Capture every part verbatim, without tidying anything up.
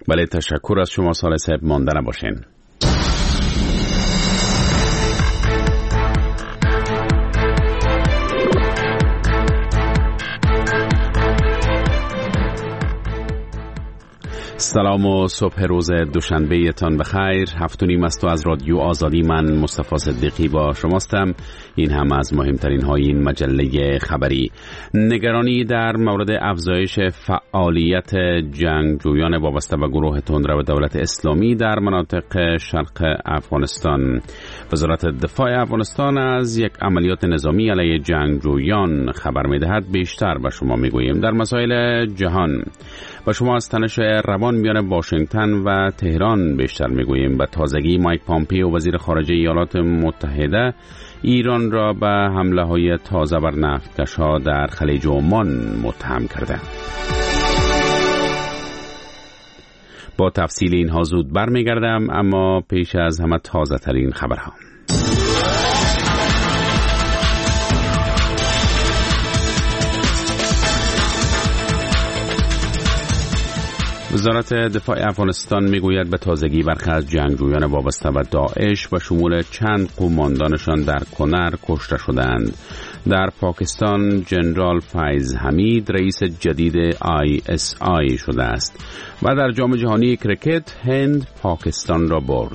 بله، تشکر از شما صالح صاحب، مانده نباشین. سلام و صبح روز دوشنبه تان بخیر. هفت و نیم است و از رادیو آزادی من مصطفی صدیقی با شماستم. این هم از مهمترین های این مجله خبری. نگرانی در مورد افزایش فعالیت جنگجویان وابسته به گروه تندرو دولت اسلامی در مناطق شرق افغانستان. وزارت دفاع افغانستان از یک عملیات نظامی علیه جنگجویان خبر می‌دهد. بیشتر به شما می‌گوییم. در مسائل جهان با شما از تنش روان میان واشنگتن و تهران بیشتر میگوییم. به تازگی مایک پامپیو وزیر خارجه ایالات متحده ایران را به حمله های تازه بر نفتکش‌ها در خلیج عمان متهم کرده. با تفصیل اینها زود برمیگردم، اما پیش از همه تازه ترین خبرها. وزارت دفاع افغانستان میگوید به تازگی برخی از جنگجویان وابسته به داعش به شمول چند قماندانشان در کنر کشته شدند. در پاکستان جنرال فیض حمید رئیس جدید آی اس آی شده است و در جام جهانی کرکت هند پاکستان را برد.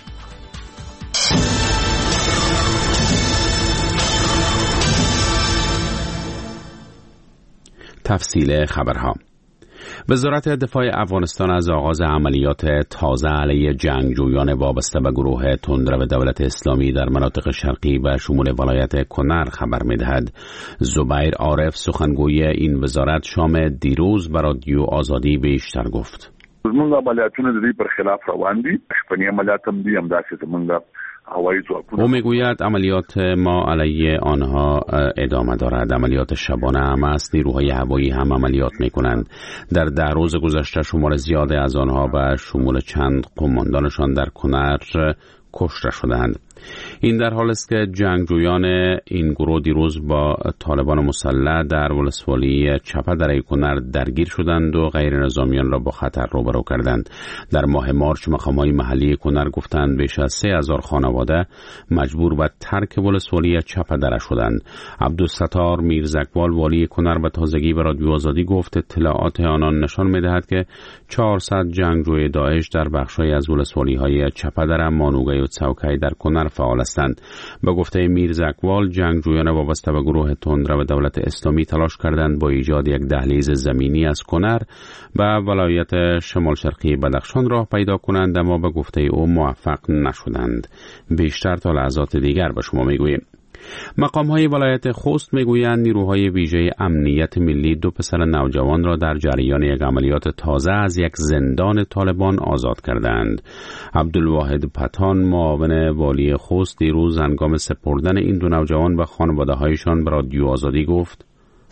تفصیل خبرها. وزارت دفاع افغانستان از آغاز عملیات تازه علیه جنگجویان وابسته به گروه تندرو دولت اسلامی در مناطق شرقی و شمول ولایت کنر خبر می‌دهد. زبیر عارف سخنگوی این وزارت شام دیروز بر رادیو آزادی بیشتر گفت. زموږ عملیاتونه د دې پر خلاف روان دي. شپنی عملیات هم دي، هم داسې زموږ او میگوید عملیات ما علیه آنها ادامه دارد. عملیات شبانه هم است. نیروهای هوایی هم عملیات میکنند. در ده روز گذشته شمار زیادی از آنها به شمول چند قماندانشان در کنر کشته شدند. این در حال است که جنگجویان این گروه دیروز با طالبان مسلح در ولسوالی چپه دره کنر درگیر شدند و غیر نظامیان را با خطر روبرو کردند. در ماه مارچ مقامات محلی کنر گفتند بیش از سه هزار خانواده مجبور به ترک ولسوالی چپه دره شدند. عبدالستار میرزکوال والی کنر به تازگی به رادیو آزادی گفت اطلاعات آنان نشان می‌دهد که چهارصد جنگجوی داعش در بخش‌های از ولسوالی‌های چپه دره، مانوگای و چوکای در کنر فعال هستند. به گفته میرزکوال جنگجویان وابسته به گروه تندرو دولت اسلامی تلاش کردند با ایجاد یک دهلیز زمینی از کنر به ولایت شمال شرقی بدخشان راه پیدا کنند، اما به گفته او موفق نشدند. بیشتر تا لحظات دیگر به شما میگوییم. مقام‌های ولایت خوست میگویند نیروهای ویژه امنیت ملی دو پسر نوجوان را در جریان یک عملیات تازه از یک زندان طالبان آزاد کردند. عبدالواحد پتان معاون والی خوست دیروز هنگام سپردن این دو نوجوان به خانواده‌هایشان به رادیو آزادی گفت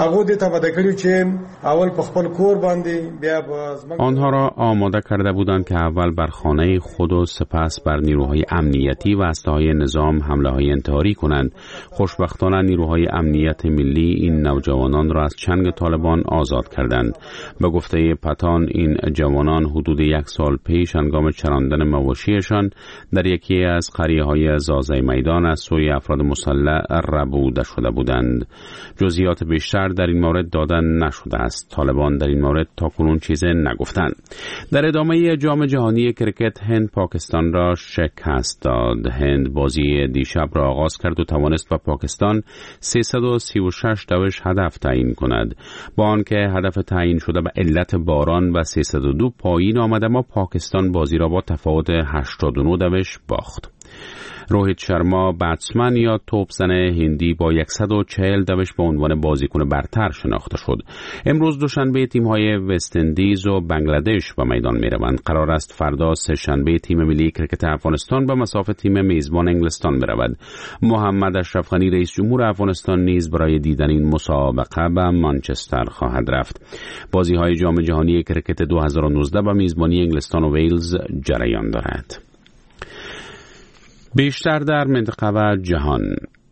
آنها را آماده کرده بودند که اول بر خانه خود و سپس بر نیروهای امنیتی و اسلحه نظام حمله‌های انتحاری کنند. خوشبختانه نیروهای امنیت ملی این نوجوانان را از چنگ طالبان آزاد کردند. به گفته پتان این جوانان حدود یک سال پیش هنگام چراندن مواشیشان در یکی از قریه‌های زازه میدان از سوی افراد مسلح ربوده شده بودند. جزئیات بیشتر در این مورد دادن نشده است. طالبان در این مورد تاکنون چیزی نگفتند. در ادامه جام جهانی کرکت هند پاکستان را شکست داد. هند بازی دیشب را آغاز کرد و توانست به پاکستان سیصد و سی و شش دوش هدف تعیین کند. با آنکه هدف تعیین شده به علت باران و سیصد و دو پایین آمد، اما پاکستان بازی را با تفاوت هشتاد و نه دوش باخت. روهیت شرما بتسمن یا توپزن هندی با صد و چهل دوش به عنوان بازیکن برتر شناخته شد. امروز دوشنبه تیم‌های وست اندیز و بنگلادش به میدان می‌روند. قرار است فردا سه شنبه تیم ملی کرکت افغانستان به مساف تیم میزبان انگلستان برود. محمد اشرف غنی رئیس جمهور افغانستان نیز برای دیدن این مسابقه به منچستر خواهد رفت. بازی‌های جام جهانی کرکت دو هزار و نوزده به میزبانی انگلستان و ویلز جریان دارد. بیشتر در منطقه و جهان.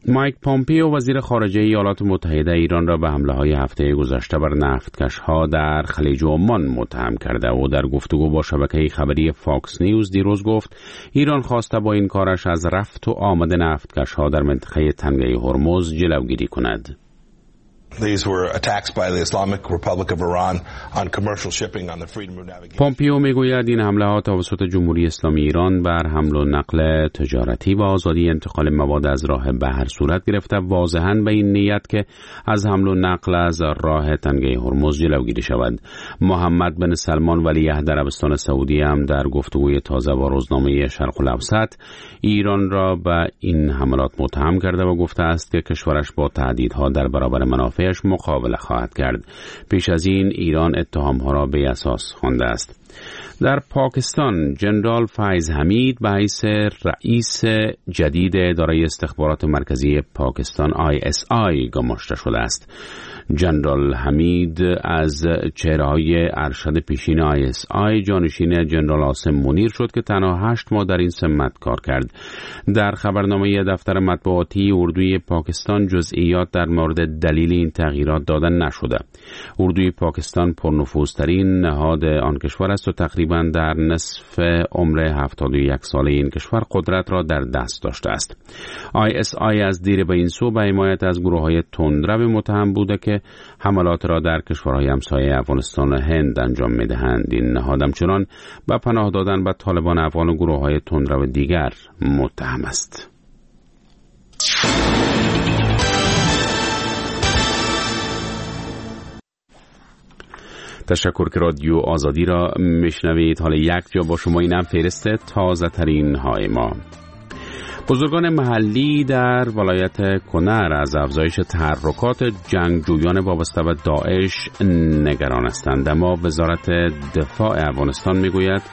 مایک پامپیو وزیر خارجه ایالات متحده ایران را به حمله‌های هفته گذشته بر نفتکش‌ها در خلیج عمان متهم کرده و در گفتگو با شبکه خبری فاکس نیوز دیروز گفت ایران خواسته با این کارش از رفت و آمد نفتکش‌ها در منطقه تنگه هرمز جلوگیری کند. These were attacks by the Islamic Republic of Iran on commercial shipping on the freedom of navigation. پامپیو میگوید این حملات توسط جمهوری اسلامی ایران بر حمل و نقل تجارتی و آزادی انتقال مواد از راه بحر صورت گرفته واضحاً به این نیت که از حمل و نقل از راه تنگه هرمز جلوگیری شود. محمد بن سلمان ولیعهد عربستان سعودی هم در گفتگوی تازه با روزنامه شرق الاوسط ایران را به این حملات متهم کرده و گفته است که کشورش با تهدیدها در برابر منافع مقابله خواهد کرد. پیش از این ایران اتهامها را به اساس خوانده است. در پاکستان جنرال فیض حمید به حیث رئیس جدید اداره استخبارات مرکزی پاکستان آی اس آی گماشته شده است. جنرال حمید از چهره‌های ارشد پیشین آی اس آی جانشین جنرال عاصم منیر شد که تنها هشت ماه در این سمت کار کرد. در خبرنامه دفتر مطبوعاتی اردوی پاکستان جزئیات در مورد دلیل این تغییرات داده نشده. اردوی پاکستان پرنفوذترین نهاد آن کشور است و تقریباً در نصف عمر هفتاد و یک ساله این کشور قدرت را در دست داشته است. آی اس آی از دیر به این سو به حمایت از گروه‌های تندرو متهم بوده که حملات را در کشورهای همسایه افغانستان و هند انجام می‌دهند. این نهاد همچنان به پناه دادن به طالبان افغان و گروه‌های تندرو دیگر متهم است. تشکر که رادیو آزادی را میشنوید. حالا یک جا با شما اینم فهرست تازه ترین های ما. بزرگان محلی در ولایت کنر از افزایش تحرکات جنگجویان وابسته به داعش نگران هستند، اما وزارت دفاع افغانستان میگوید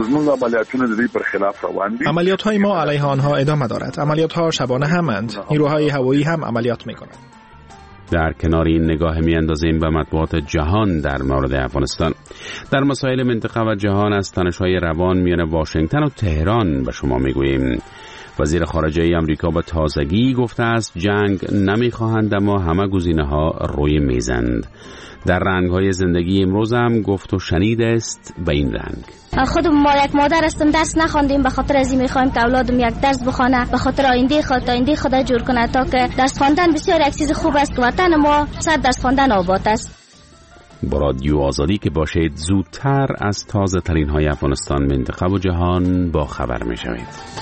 عملیات‌های ما علیه آنها ادامه دارد. عملیات‌ها شبانه همند. نیروهای هوایی هم عملیات می‌کنند. در کنار این نگاه می‌اندازیم به مطبوعات جهان در مورد افغانستان. در مسائل منطقه و جهان از تنش‌های روان میان واشنگتن و تهران به شما میگوییم. وزیر خارجه آمریکا به تازگی گفته است جنگ نمی‌خواهند اما همه گزینه‌ها روی میزند. در رنگ‌های زندگی امروز هم گفت و شنید است به این رنگ. خود ما یک مادر هستم، درس نخواندیم، به خاطر از این می‌خوایم که اولادم یک درس بخونه، به خاطر آینده خود آینده خود جور کنه، تا که درس خواندن بسیار یک چیز خوب است که وطن ما صد درس خواندن آباد است. با رادیو آزادی که باشید زودتر از تازه ترین های افغانستان، منطقه و جهان با خبر می شوید.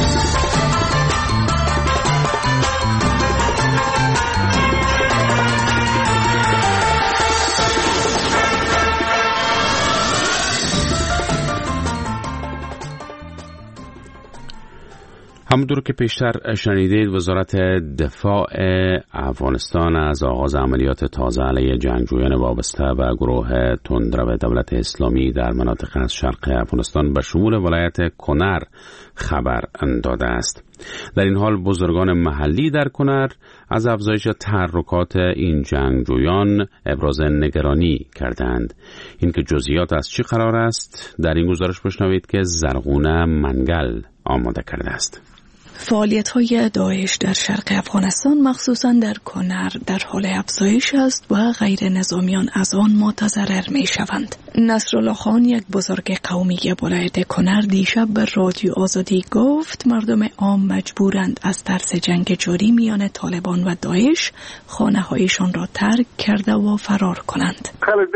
همونطور که پیشتر شنیدید وزارت دفاع افغانستان از آغاز عملیات تازه علیه جنگجویان وابسته به گروه تندرو دولت اسلامی در مناطق از شرق افغانستان به شمول ولایت کنر خبر داده است. در این حال بزرگان محلی در کنر از افزایش تحرکات این جنگجویان ابراز نگرانی کردند. این که جزئیات از چی قرار است در این گزارش بشنوید که زرغونه منگل آماده کرده است. فعالیت‌های داعش در شرق افغانستان مخصوصاً در کنر در حال افزایش است و غیر نظامیان از آن متضرر می‌شوند. نصرالله خان، یک بزرگ قومی ولایت کنر، دیشب به رادیو آزادی گفت مردم عام مجبورند از ترس جنگ جاری میان طالبان و داعش خانه‌هایشان را ترک کرده و فرار کنند.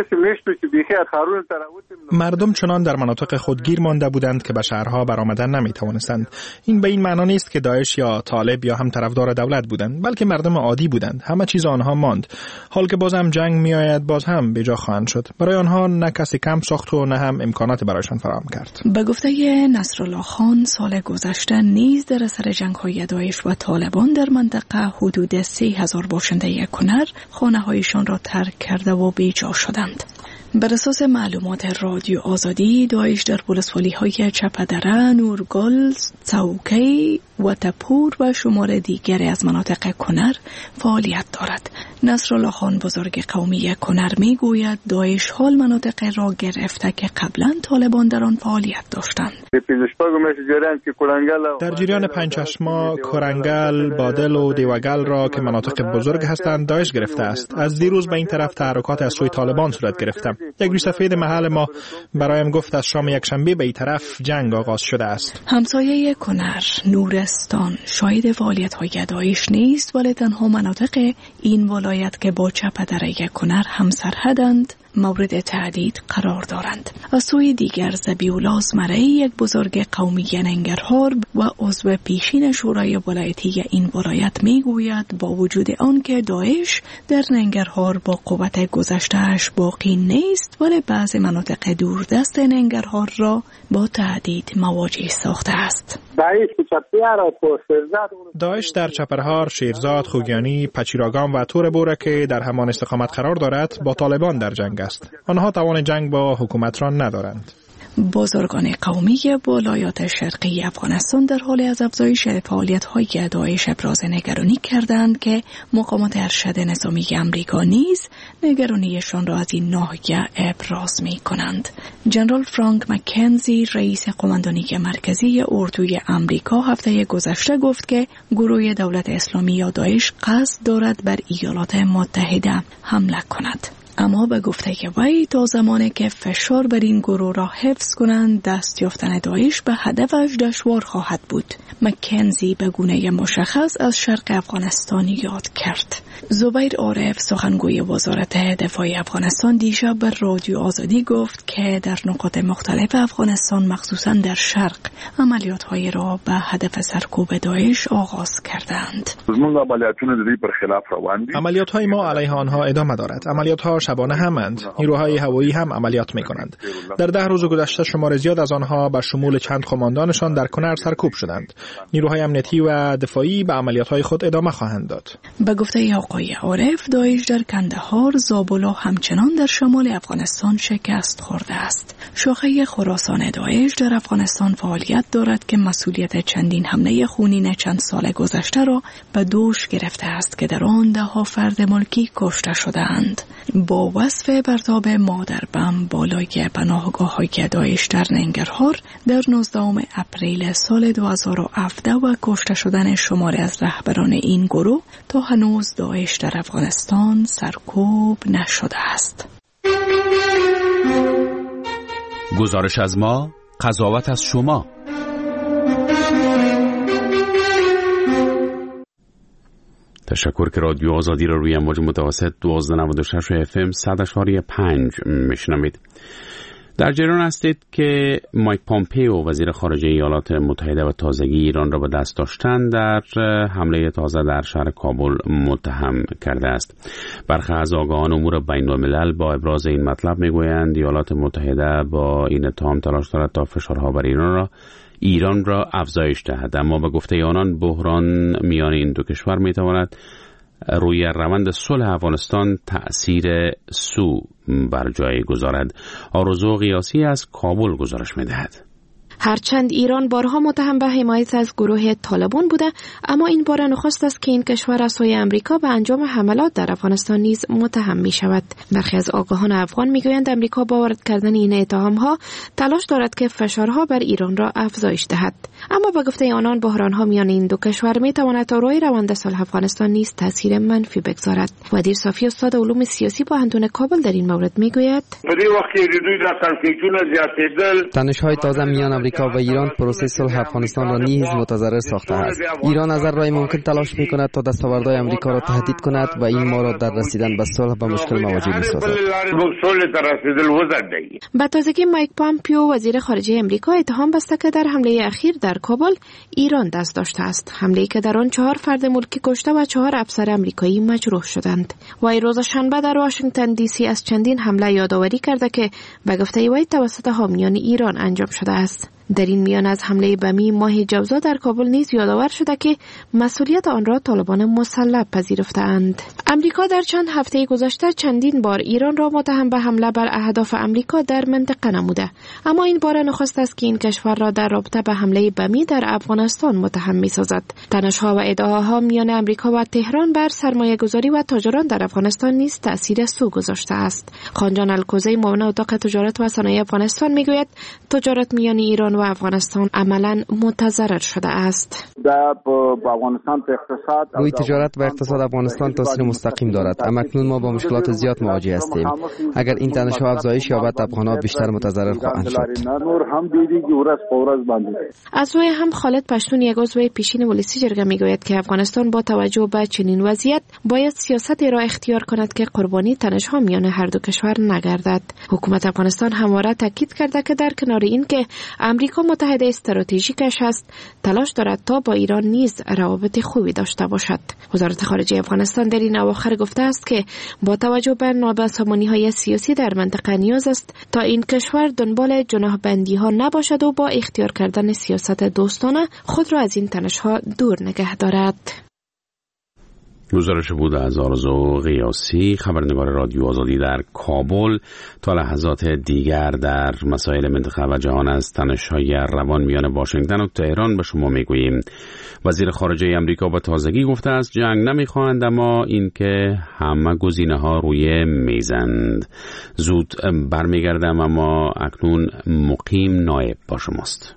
مردم چنان در مناطق خود گیر مانده بودند که به شهرها برآمدن نمی‌توانستند. این به این معنی نیست که داعش یا طالب یا هم طرفدار دولت بودند، بلکه مردم عادی بودند. همه چیز آنها ماند. حال که باز هم جنگ میآید باز هم به جا خواهند شد. برای آنها نه کسی کم ساخت و نه هم امکانات برایشان فراهم کرد. به گفته نصرالله خان، سال گذشته نیز در اثر جنگ‌های داعش و طالبان در منطقه حدود سه هزار باشنده کنر خانه‌هایشان را ترک کرده و به جا شدند. بر اساس معلومات رادیو آزادی، داعش در ولسوالی‌های چپدره، نورگل، چوکی، و تپور و شمار دیگری از مناطق کنر فعالیت دارد. نصرالله خان بزرگ قومی کنر می گوید داعش حال مناطق را گرفته که قبلا طالبان در آن فعالیت داشتند. در جریان پنجچشما، کرنگل، بادل و دیوگل را که مناطق بزرگ هستند داعش گرفته است. از دیروز به این طرف تحرکات از سوی طالبان صورت گرفته. یک ریشسفید محل ما برایم گفت از شام یکشنبه به این طرف جنگ آغاز شده است. همسایه کنر، نورستان شاهد فعالیت‌های داعش نیست، ولی تنها مناطق این ولایت که با چپ دره کنر همسرحدند مورد تهدید قرار دارند. از سوی دیگر ذبیح‌الله ازمرعی، یک بزرگ قومی ننگرهار و عضو پیشین شورای ولایتی این ولایت میگوید با وجود آن که داعش در ننگرهار با قوت گذشته‌اش باقی نیست، ولی بعضی مناطق دوردست ننگرهار را با تهدید مواجه ساخته است. داعش در چپرهار، شیرزاد، خوگیانی، پچیراگام و تور بوره که در همان استقامت قرار دارد با طالبان در جنگ است. آنها توان جنگ با حکومت را ندارند. بزرگان قومی ولایات شرقی افغانستان در حال از افزایش فعالیت‌های داعش ابراز نگرانی کردند که مقامات ارشد نظامی امریکا نیز نگرانیشان را از این ناحیه ابراز می‌کنند. جنرال فرانک مکنزی، رئیس قماندانی مرکزی اردوی امریکا، هفته گذشته گفت که گروه دولت اسلامی یا داعش قصد دارد بر ایالات متحده حمله کند. اما به گفته که وی تا زمانی که فشار بر این گروه را حفظ کنند دست یافتن داعش به هدفش دشوار خواهد بود. مکنزی به گونه مشخص از شرق افغانستان یاد کرد. زبیر عارف، سخنگوی وزارت دفاع افغانستان، دیشب بر رادیو آزادی گفت که در نقاط مختلف افغانستان مخصوصا در شرق عملیات‌های را به هدف سرکوب داعش آغاز کردند. عملیات‌های ما علیه آنها ادامه دارد. عملیات‌ها شبانه همند. نیروهای هوایی هم عملیات می‌کنند. در ده روز گذشته شمار زیاد از آنها به شمول چند قماندانشان در کنر سرکوب شدند. نیروهای امنیتی و دفاعی به عملیات‌های خود ادامه خواهند داد. به گفته آقای عارف، داعش در کندهار، زابل و همچنان در شمال افغانستان شکست خورده است. شاخه خراسان داعش در افغانستان فعالیت دارد که مسئولیت چندین حمله خونین چند سال گذشته را به دوش گرفته است که در آن ده ها فرد ملکی کشته شدند. با وصف پرتاب مادر بم بالای پناهگاه‌های داعش در ننگرهار در نوزدهم اپریل سال دو هزار و هفده و کشته شدن شماری از رهبران این گروه، تا هنوز داعش در افغانستان سرکوب نشده است. گزارش از ما، قضاوت از شما. تشکر که رادیو آزادی را روی امواج متوسط دوازده نود و شش اف ام صد اشاری پنج میشنوید. در جریان هستید که مایک پامپئو، وزیر خارجه ایالات متحده و تازگی ایران را به دست داشتن در حمله تازه در شهر کابل متهم کرده است. برخی از آگاهان امور بین الملل با ابراز این مطلب میگویند ایالات متحده با این اتهام تلاش دارد تا فشارها بر ایران را ایران را افزایش دهد، اما به گفته آنان بحران میان این دو کشور میتواند روی روند صلح افغانستان تأثیر سو بر جای گذارد. آرزو قیاسی از کابل گزارش میدهد. هرچند ایران بارها متهم به حمایت از گروه طالبان بوده، اما این بار نخست است که این کشور از سوی آمریکا به انجام حملات در افغانستان نیز متهم می شود. برخی از آگاهان افغان می گویند آمریکا با وارد کردن این اتهام‌ها تلاش دارد که فشارها بر ایران را افزایش دهد. اما به گفته آنان بحران‌ها میان این دو کشور می تواند تا روی روند صلح افغانستان نیز تاثیر منفی بگذارد. ودیر صافی، استاد علوم سیاسی با پوهنتون کابل، در این مورد می گوید تنش‌های تازه میان آمریکا و ایران پروسه صلح افغانستان را نیز متضرر ساخته است. ایران از هر راهی ممکن تلاش می‌کند تا دستاوردهای آمریکا را تهدید کند و این ما را در رسیدن به صلح به مشکل مواجه می‌سازد. با تازگی مایک پامپئو، وزیر خارجه آمریکا، اتهام بسته که در حمله اخیر در کابل ایران دست داشته است. حمله‌ای که در آن چهار فرد ملکی کشته و چهار افسر آمریکایی مجروح شدند. وی روز شنبه در واشنگتن دی سی از چندین حمله یادآوری کرده که به گفته وی توسط حامیان ایران انجام شده است. در این میان از حمله بمی ماه جوزا در کابل نیز یادآور شده که مسئولیت آن را طالبان مسلح پذیرفتند. امریکا در چند هفته گذشته چندین بار ایران را متهم به حمله بر اهداف امریکا در منطقه نموده، اما این بار نخست است که این کشور را در رابطه به حمله بمی در افغانستان متهم می‌سازد. تنش‌ها و ادعاها میان امریکا و تهران بر سرمایه‌گذاری و تاجران در افغانستان نیز تأثیر سو گذاشته است. خانجان الکوزی معاون اتاق تجارت و صنایع افغانستان میگوید تجارت میان ایران و افغانستان عملاً متضرر شده است. روی تجارت و اقتصاد افغانستان تاثیر مستقیم دارد، اما اکنون ما با مشکلات زیاد مواجه هستیم. اگر این تنش‌ها افزایش یابد افغان‌ها بیشتر متضرر خواهند شد. از روی هم خالد پشتون یک عضو پیشین ولسی جرگه میگوید که افغانستان با توجه به چنین وضعیت باید سیاستی را اختیار کند که قربانی تنش‌ها میان هر دو کشور نگردد. حکومت افغانستان همواره تاکید کرده که در کنار این که امریکا متحد استراتژیکش است، تلاش دارد تا با ایران نیز روابط خوبی داشته باشد. وزارت خارجه افغانستان در این اواخر گفته است که با توجه به نابسامانی‌های سیاسی در منطقه نیاز است تا این کشور دنبال جناح‌بندی‌ها نباشد و با اختیار کردن سیاست دوستانه خود را از این تنش‌ها دور نگه دارد. گزارش بود از آرزو قیاسی، خبرنگار رادیو آزادی در کابل. تا لحظات دیگر در مسائل منطقه و جهان از تنش‌های روان میان واشنگتن و تهران به شما میگوییم. وزیر خارجه امریکا با تازگی گفته است جنگ نمیخواهند، اما اینکه همه گزینه‌ها روی میزند. زود برمیگردم، اما اکنون مقیم نایب با شماست.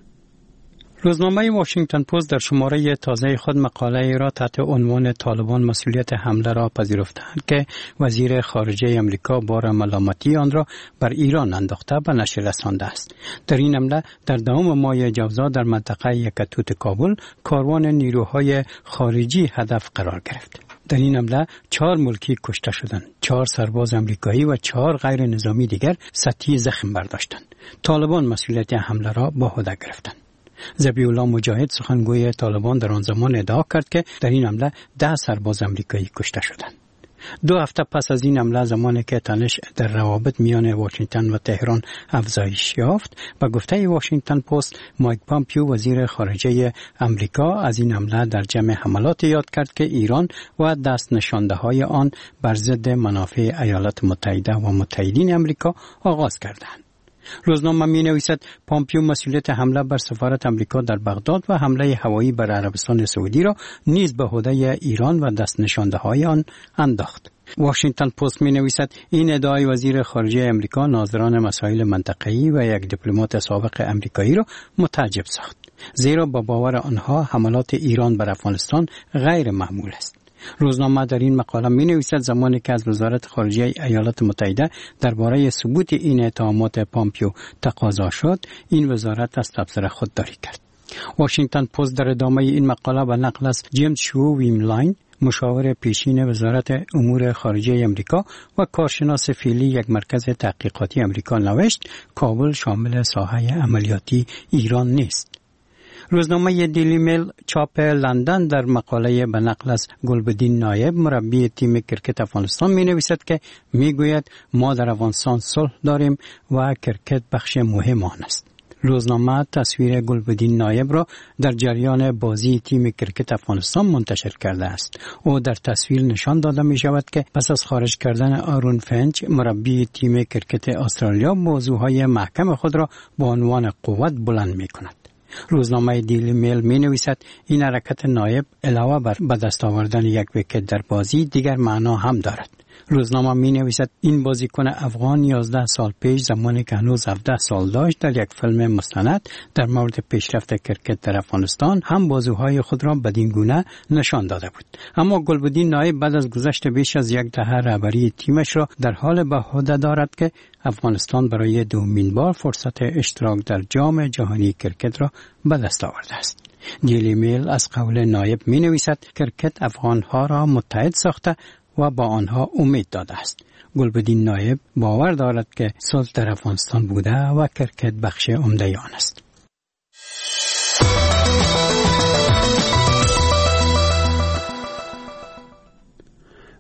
روزنامه واشنگتن پست در شماره تازه خود مقاله را تحت عنوان طالبان مسئولیت حمله را پذیرفتند که وزیر خارجه امریکا بار ملامتی آن را بر ایران انداخته به نشر رسانده است. در این حمله در دهم ماه جوزا در منطقه یکتوت کابل کاروان نیروهای خارجی هدف قرار گرفت. در این حمله چهار ملکی کشته شدند، چهار سرباز امریکایی و چهار غیر نظامی دیگر سطحی زخم برداشتند. طالبان مسئولیت حمله را به عهده گرفتند. ذبیح‌الله مجاهد سخنگوی طالبان در آن زمان ادعا کرد که در این حمله ده سرباز امریکایی کشته شدند. دو هفته پس از این حمله، زمانی که تنش در روابط میان واشنگتن و تهران افزایش یافت، به گفته واشنگتن پست، مایک پامپیو وزیر خارجه امریکا از این حمله در جمع حملات یاد کرد که ایران و دست نشانده‌های آن بر ضد منافع ایالات متحده و متحدین امریکا آغاز کردند. روزنامه می نویسد پامپیو مسئولیت حمله بر سفارت امریکا در بغداد و حمله هوایی بر عربستان سعودی را نیز به عهده ایران و دست نشانده های آن انداخت. واشنگتن پست می نویسد این ادعای وزیر خارجه امریکا ناظران مسائل منطقه‌ای و یک دیپلمات سابق امریکایی را متعجب ساخت، زیرا با باور آنها حملات ایران بر افغانستان غیر معمول است. روزنامه در این مقاله می نویسد زمانی که از وزارت خارجه ایالات متحده درباره ثبوت این اتهامات پامپیو تقاضا شد، این وزارت از تبصره خودداری کرد. واشنگتن پست در ادامه این مقاله به نقل از جیمز شو ویملاین، مشاور پیشین وزارت امور خارجه امریکا و کارشناس فعلی یک مرکز تحقیقاتی امریکا نوشت کابل شامل ساحه عملیاتی ایران نیست. روزنامه دیلی میل چاپ لندن در مقاله به نقل از گلبدین نایب مربی تیم کرکت افغانستان می نویسد که می گوید ما در افغانستان صلح داریم و کرکت بخش مهم آن است. روزنامه تصویر گلبدین نایب را در جریان بازی تیم کرکت افغانستان منتشر کرده است. او در تصویر نشان داده می شود که پس از خارج کردن آرون فنچ مربی تیم کرکت استرالیا موضوعهای محکم خود را با عنوان قوت بلند می کند. روزنامه دیلی میل می نویسد این حرکت نایب علاوه بر به دست آوردن یک ویکت در بازی دیگر معنا هم دارد. روزنامه می نویسد این بازیکن افغان یازده سال پیش زمانی که هنوز هفده سال داشت در یک فیلم مستند در مورد پیشرفت کرکت در افغانستان هم بازوهای خود را بدین گونه نشان داده بود. اما گلبدین نایب بعد از گذشت بیش از یک دهه رهبری تیمش را در حال به عهده دارد که افغانستان برای دومین بار فرصت اشتراک در جام جهانی کرکت را به دست آورده است. دیلی میل از قول نایب می نویسد کرکت افغانها را متحد ساخته و با آنها امید داده است. گلبدین نایب باور دارد که صلح در افغانستان بوده و کرکت بخش عمده آن است.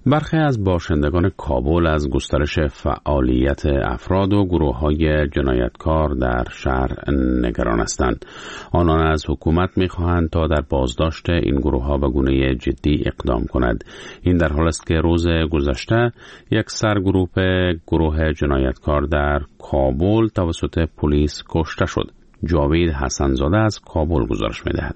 برخی از باشندگان کابل از گسترش فعالیت افراد و گروه‌های جنایتکار در شهر نگران هستند. آنان از حکومت می‌خواهند تا در بازداشت این گروه‌ها به گونه جدی اقدام کند. این در حالی است که روز گذشته یک سرگروه گروه جنایتکار در کابل توسط پلیس کشته شد. جاوید حسن‌زاده از کابل گزارش می‌دهد.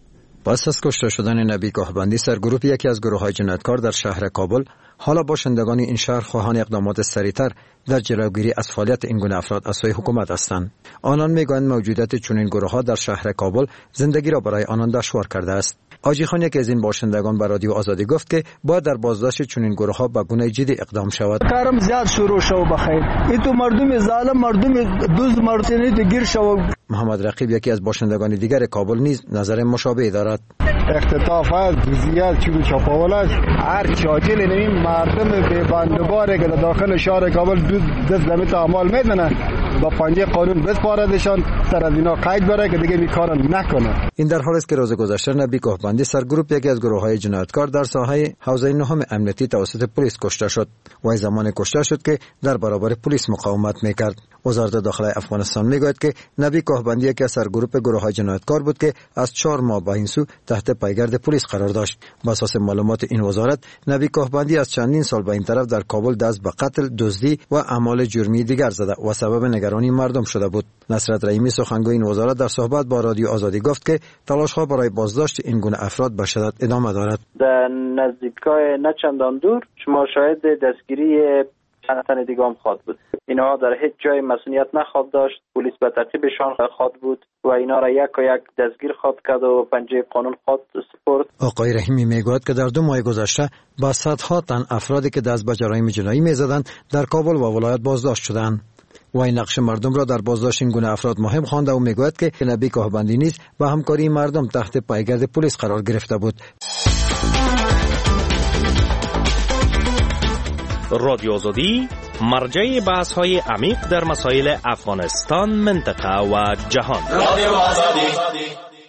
پس از کشته شدن نبی کاهبندی، سرگروه یکی از گروه‌های جنایتکار در شهر کابل، حالا باشندگان این شهر خواهان اقدامات سریعتر در جلوگیری از فعالیت این گونه افراد از سوی حکومت هستند. آنان میگویند موجودیت چنین گروه‌ها در شهر کابل زندگی را برای آنان دشوار کرده است. آجی خان، یکی از این باشندگان، به رادیو آزادی گفت که باید در بازداشت چنین گروه‌ها به گونه جدی اقدام شود. کارم زیاد شروع شو بخیر. این تو مردم ظالم، مردم دوز مردنی تو گیر شو. محمد رقیب، یکی از باشندگان دیگر کابل، نیز نظر مشابهی دارد. اختطاف است، دوزیات، چوب چاپاول است. هر چاجل این مردم به بندباره که داخل شهر کابل دوز دست زمین اعمال میدنه، با پنجه قانون بسپاردشان، سر از اینا قید بره که دیگه میکارن نکنه. این در حالی است که روز گذشته نبی کاهبندی، سرگروه یکی از گروه‌های جنایتکار در ساحه حوزه نهم امنیتی توسط پلیس کشته شد. و زمان کشته شد که در برابر پلیس مقاومت میکرد. وزارت داخله افغانستان میگوید که نبی کاهبندی یکی از سرگروه گروه‌های جنایتکار بود که از چهار ماه به این سو تحت پایگرد پلیس قرار داشت. بر اساس معلومات این وزارت، نبی کاهبندی از چندین سال به این طرف در کابل دست به قتل، دزدی و اعمال جرمی دیگر زده و سبب نگرانی مردم شده بود. نصرت رحیمی، سخنگوی این وزارت، در صحبت با رادیو آزادی گفت که تلاش‌ها برای بازداشت این گونه افراد به شدت ادامه دارد. در نزدیکای نه چندان دور شما شاهد دستگیری چند تن دیگه هم خواهد بود. اینها در هیچ جای مسئولیت نخواهد داشت. پلیس به تعقیبشان خواهد بود و اینا را یک و یک دستگیر خواهد کرد و پنجه قانون خواهد سپرد. آقای رحیمی میگوید که در دو ماه گذشته با صدها تن افرادی که دست به جرایم جنایی میزدند در کابل و ولایت بازداشت شدند. و این نقش مردم را در بازداشت این گونه افراد مهم خوانده و میگوید که نبی کاهبندی نیز با همکاری مردم تحت پایگرد پلیس قرار گرفته بود. رادیو آزادی، مرجع بحث های عمیق در مسائل افغانستان، منطقه و جهان. رادیو آزادی.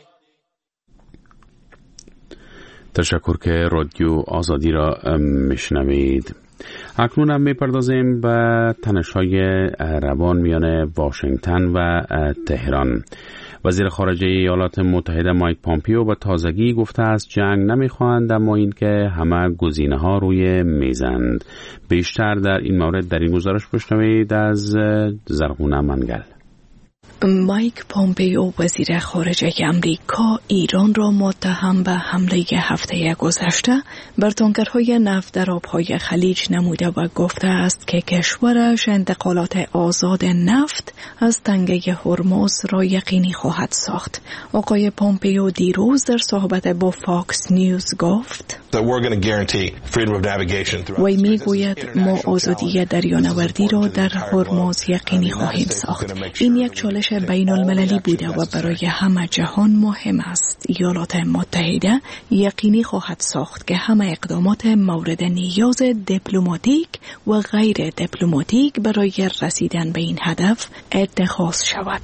تشکر که رادیو آزادی را میشنوید. اکنون هم میپردازیم به تنش‌های روان میان واشنگتن و تهران. وزیر خارجه ایالات متحده مایک پامپیو به تازگی گفته است جنگ نمیخواهند، اما این که همه گزینه‌ها روی میزند. بیشتر در این مورد در این گزارش بشنوید از زرغونه منگل. مایک پامپیو، وزیر خارجه امریکا، ایران را متهم به حمله هفته گذشته بر تانکرهای نفت در آبهای خلیج نموده و گفته است که کشورش انتقالات آزاد نفت از تنگه هرمز را یقینی خواهد ساخت. آقای پامپیو دیروز در صحبت با فاکس نیوز گفت وی میگوید ما آزادی دریانوردی را در هرمز یقینی خواهیم ساخت. این یک چالش بین المللی بوده و برای همه جهان مهم است. ایالات متحده یقینی خواهد ساخت که همه اقدامات مورد نیاز دیپلماتیک و غیر دیپلماتیک برای رسیدن به این هدف اتخاذ شود.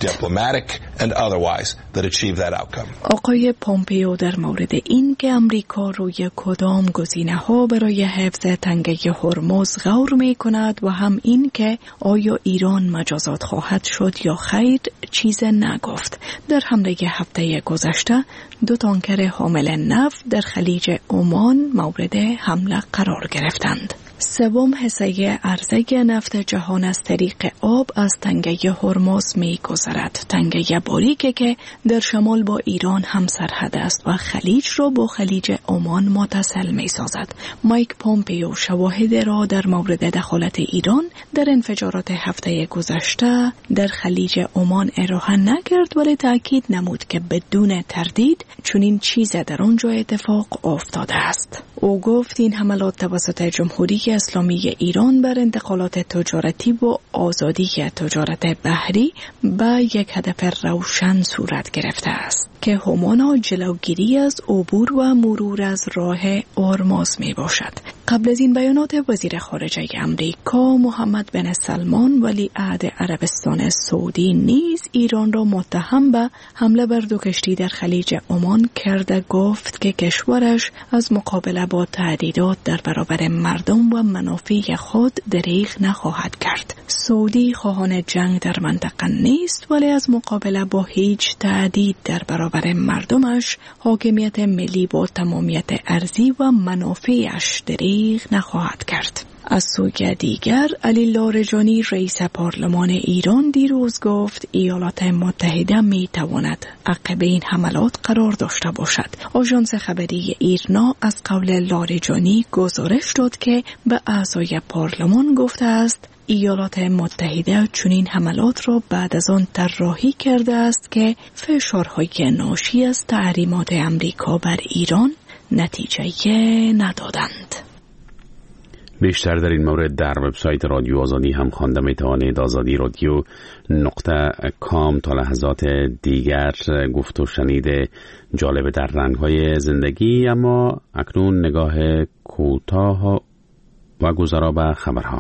آقای پامپیو در مورد این که امریکا روی کدام گزینه ها برای حفظ تنگه هرمز غور می کند و هم این که آیا ایران مجازات خواهد شد یا خیر چیز نگفت. در حمله هفته گذشته دو تانکر حامل نفت در خلیج عمان مورد حمله قرار گرفتند. سوم حصه عرضه نفت جهان از طریق آب از تنگه هرمز می گذرد. تنگه باریکی که در شمال با ایران هم سرحد است و خلیج را با خلیج عمان متصل می سازد. مایک پامپیو شواهد را در مورد دخالت ایران در انفجارات هفته گذشته در خلیج عمان ارائه نکرد، ولی تاکید نمود که بدون تردید چنین چیزی در آنجا اتفاق افتاده است. او گفت این حملات توسط جمهوری اسلامی ایران بر انتقالات تجارتی و آزادی تجارت بحری به یک هدف روشن صورت گرفته است که همانا جلوگیری از عبور و مرور از راه هرمز می باشد. قبل از این بیانات وزیر خارجه امریکا محمد بن سلمان ولی عهد عربستان سعودی نیز ایران را متهم به حمله بر دو کشتی در خلیج عمان کرده گفت که کشورش از مقابله با تهدیدات در برابر مردم و منافع خود دریغ نخواهد کرد. سعودی خواهان جنگ در منطقه نیست ولی از مقابله با هیچ تهدید در برابر مردمش حاکمیت ملی با تمامیت ارضی و منافعش دریغ نخواهد کرد. از سوی دیگر علی لاریجانی رئیس پارلمان ایران دیروز گفت ایالات متحده می تواند عقب این حملات قرار داشته باشد. آژانس خبری ایرنا از قول لاریجانی گزارش داد که به اعضای پارلمان گفته است ایالات متحده چنین حملات را بعد از آن طراحی کرده است که فشارهای ناشی از تحریمات امریکا بر ایران نتیجه ندادند. بیشتر در این مورد در وبسایت رادیو آزادی هم خوانده می توانید. آزادی رادیو نقطه کام. تا لحظات دیگر گفت و شنید جالب در رنگ‌های زندگی، اما اکنون نگاه کوتاه و گذرا به خبرها.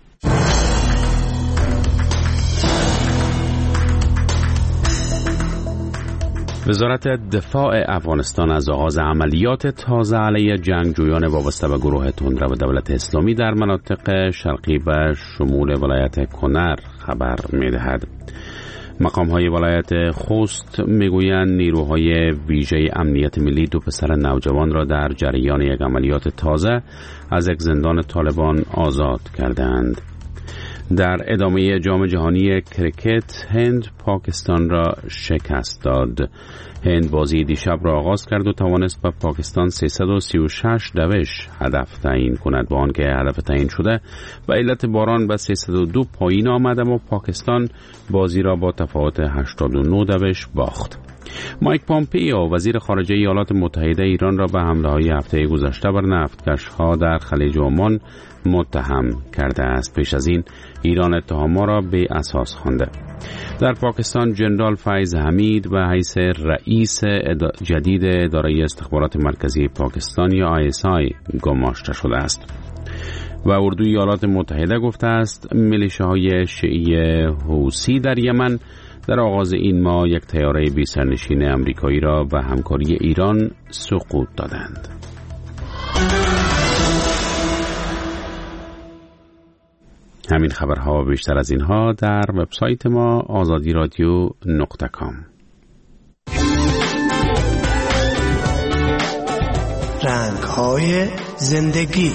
وزارت دفاع افغانستان از آغاز عملیات تازه علیه جنگجویان وابسته به گروه تندرو و دولت اسلامی در مناطق شرقی و شمول ولایت کنر خبر می‌دهد. مقام‌های ولایت خوست می‌گویند نیروهای ویژه امنیت ملی دو پسر نوجوان را در جریان یک عملیات تازه از یک زندان طالبان آزاد کردند. در ادامه جام جهانی کرکت هند پاکستان را شکست داد. هند بازی دیشب را آغاز کرد و توانست به پاکستان سیصد و سی و شش دوش هدف تعیین کند، با آنکه هدف تعیین شده و علت باران به سیصد و دو پایین آمد، اما پاکستان بازی را با تفاوت هشتاد و نه دوش باخت. مایک پامپیو وزیر خارجه ایالات متحده ایران را به حمله‌های هفته گذشته بر نفتکش‌ها در خلیج عمان متهم کرده است. پیش از این ایران اتهام‌ها را بی اساس خوانده. در پاکستان جنرال فیض حمید به حیث رئیس ادا... جدید اداره استخبارات مرکزی پاکستان یا آی اس آی گماشته شده است. و اردوی ایالات متحده گفته است میلیشیاهای شیعی حوثی در یمن در آغاز این ماه یک طیاره بی سرنشین امریکایی را به همکاری ایران سقوط دادند. همین خبرها و بیشتر از اینها در وبسایت ما آزادی رادیو نقطه کام. رنگ‌های زندگی.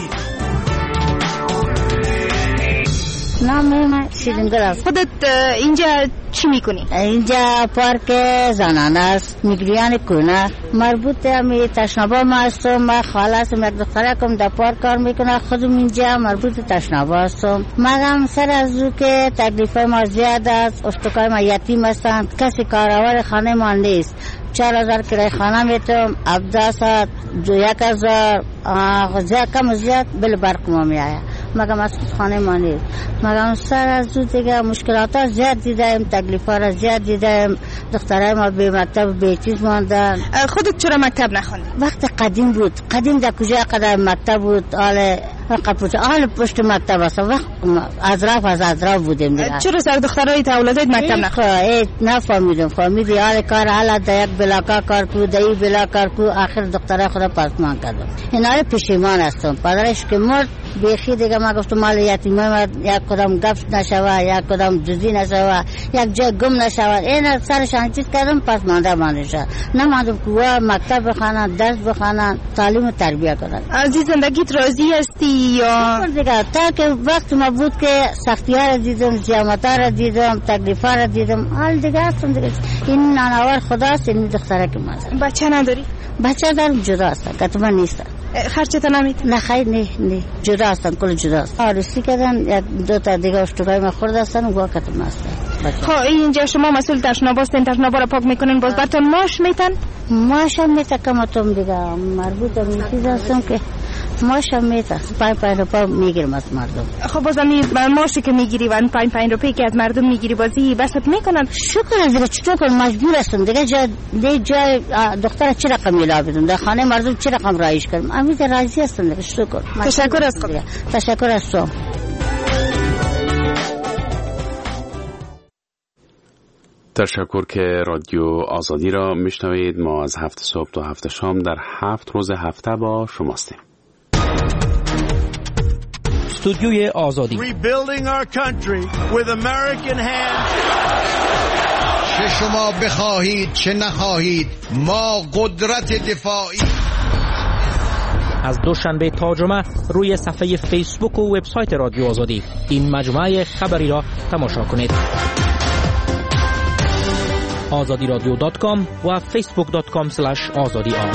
نام من شیرینگل است. خودت اینجا چی میکنی؟ اینجا پارک زنانه است، میگریان کنه مربوط همی تشنابا ما هستم. من خاله هستم، یک دختره کم در پارک کار میکنه، خودم اینجا مربوط تشنابا هستم. مگم سر از او که تکلیفه ما زیاد است، اشتکای ما یتیم هستند، کسی کارآور خانه ما نیست. چهار هزار کرای خانه میتونم، عبده ساعت دو یک هزار زیاد کم زیاد بل برق ما میآید. مگم از خانه ما نیست. مگم سر از او دیگه مشکلات ها زیاد دیدیم، تکلیف ها را زیاد دیدیم. دخترای ما به مکتب به چیز ماندن. خودت چرا مکتب نخوندی؟ وقت قدیم بود، قدیم در کجا قدر مکتب بود، حال قپوچه حال پشت مکتب است. وقت اطراف از اطراف بودیم دیگه. چرا سر دخترای اولادت مکتب نخوندی؟ نفهمیدم. فهمیدی حال کار حالا در یک بلاکا کار کو، در این بلا کار کو، آخر دخترای خدا پاسمان کردم. اینا پشیمان هستم. پدرش که مرد بیخی دیگه ما گفتم مال یتیمای ما یک کدام گفت نشوه، یک کدام جزی نشوه، یک جای گم نشوه. این سرشان چیز کردم، پس مانده مانده شد. نماندم که مکتب بخوانن، درس بخوانن، تعلیم و تربیت کنن. از این زندگیت راضی هستی یا دیگه؟ تا که وقت ما بود که سختی ها را دیدم، زیامت ها را دیدم، تکلیف ها را دیدم، حال دیگه هستم دیگه. این نانوار خداست، این دختره که ما هستم. بچه نداری؟ بچه دارم، جدا هستن، کتما نیستن. خرچت نمیده؟ نه خیر، نه نه جدا هستن، کل جدا هستن. آرسی کردن، یک دو تا دیگه اشتگاه ما خورد هستن و گواه کتما هستن. خب اینجا شما مسئول تشنابا هستین، تشنابا را پاک میکنین، باز براتون ماش میتن؟ ماش هم میتن کماتون دیگه، مربوط به این چیز هستم که ماش هم میده پنج پنج روپا میگیرم از مردم. خب باز می ماشی که میگیری و پنج پنج روپی که از مردم میگیری بازی بسط میکنن؟ شکر دیگه چطور کنم مجبور هستم دیگه. جای دیگه جای دختر چه رقم میلا بدم در خانه مردم چه رقم رایج کنم. امید راضی هستم دیگه. شکر. تشکر از خود. تشکر از تو. تشکر که رادیو آزادی را میشنوید. ما از هفت صبح تا هفت شام در هفت روز هفته با شماستیم. استودیوی آزادی. Rebuilding our country with American hands. چه شما بخواهید چه نخواهید ما قدرت دفاعی. از دوشنبه تا جمعه روی صفحه فیسبوک و وبسایت رادیو آزادی این مجموعه خبری را تماشا کنید. آزادی رادیو دات کام و فیسبوک دات کام اسلش آزادی آر.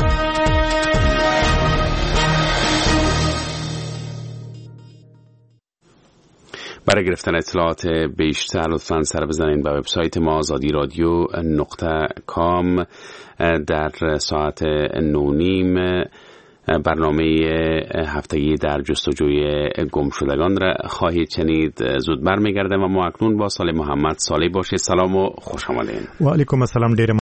برای گرفتن اطلاعات بیشتر لطفاً سر بزنید به وبسایت ما آزادی رادیو نقطه کام. در ساعت نو نیم برنامه هفتگی در جستجوی گمشدگان را خواهید شنید. زود برمیگردم و ما اکنون با صالح محمد صالح باشید. سلام و خوش آمدید. و علیکم السلام. ډیر